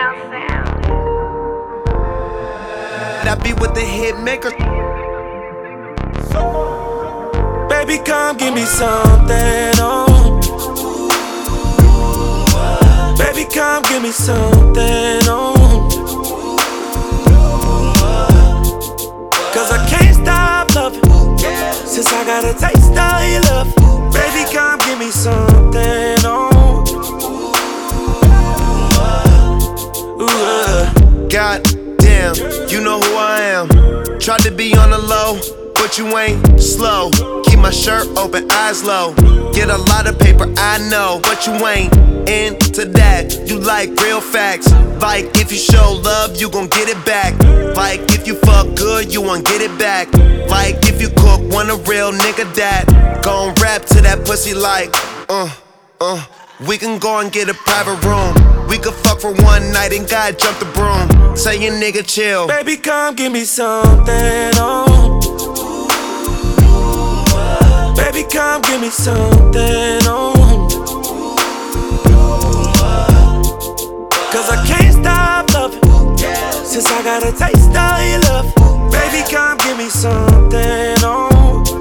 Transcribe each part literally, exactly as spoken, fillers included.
I be with the hit maker. Baby, come give me something, oh. Baby, come give me something, oh. Cause I can't stop loving, since I got a taste of your love. Baby, come give me something, oh. Ooh, uh. God damn, you know who I am. Tried to be on the low, but you ain't slow. Keep my shirt open, eyes low. Get a lot of paper, I know, but you ain't into that. You like real facts. Like if you show love, you gon' get it back. Like if you fuck good, you won't get it back. Like if you cook, want a real nigga that gon' rap to that pussy like uh, uh. We can go and get a private room. We could fuck for one night and God jump the broom. Say your nigga chill. Baby, come give me something, oh. Baby, come give me something, oh. Cause I can't stop loving, since I got a taste of your love. Baby, come give me something, oh.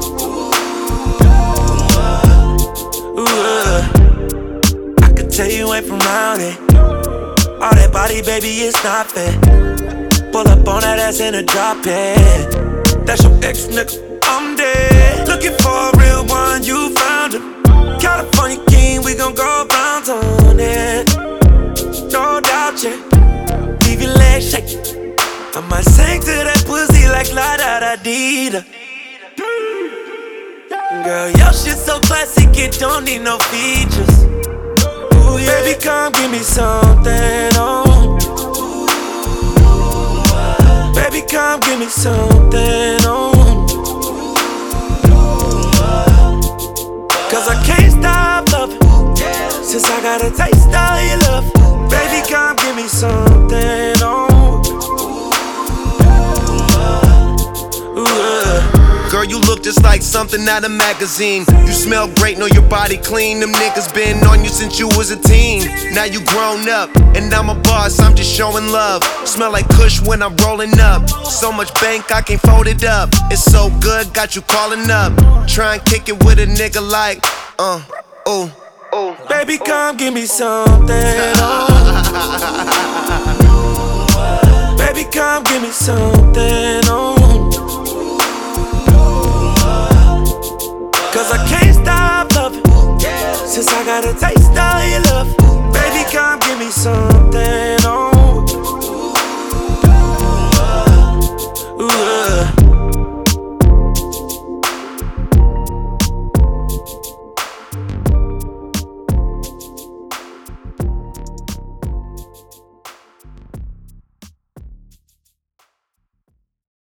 Ooh, uh. I could tell you ain't from round it. All that body, baby, it's not fair. Pull up on that ass in a drop head. That's your ex, nigga, I'm dead. Looking for a real one, you found him. California king, we gon' go bounce on it. No doubt, yeah. Leave your legs shaking. I might sing to that pussy like la da da dee da. Girl, your shit so classic, it don't need no features. Ooh, yeah. Baby, come give me something, oh. Baby, come give me something, oh. Cause I can't stop loving, since I got a taste of your love. Baby, come give me something, oh. Ooh, uh. Girl, you look just like something out of magazine. You smell great, know your body clean. Them niggas been on you since you was a teen. Now you grown up, and I'm a boss, I'm just showing love. Smell like Kush when I'm rolling up. So much bank, I can't fold it up. It's so good, got you calling up. Try and kick it with a nigga like, uh, ooh, ooh. Baby, come give me something, oh. Baby, come give me something, oh. Cause I can't stop loving, since I got a taste of your love.